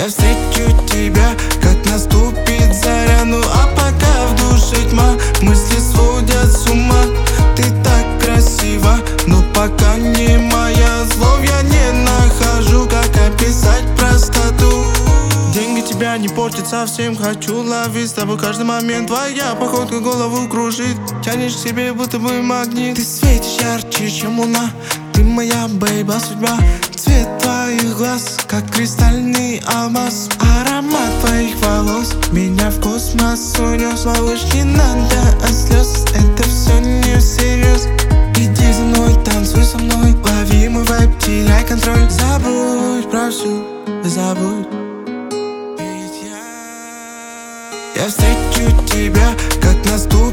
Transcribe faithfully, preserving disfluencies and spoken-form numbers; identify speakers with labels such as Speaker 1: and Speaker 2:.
Speaker 1: Я встречу тебя, как наступит заря. Ну а пока в душе тьма, мысли сводят с ума. Ты так красива, но пока не моя. Слов я не нахожу, как описать простоту. Деньги тебя не портят совсем. Хочу ловить с тобой каждый момент. Твоя походка голову кружит, тянешь к себе, будто бы магнит. Ты светишь ярче, чем луна. Ты моя бейба судьба. Цвет твоих глаз, как кристальный алмаз. Аромат твоих волос меня в космос унес. Малыш, не надо от слез, это все не всерьез. Иди за мной, танцуй со мной, лови мой вайб, теряй контроль. Забудь про всю, забудь. Я встречу тебя, как наступит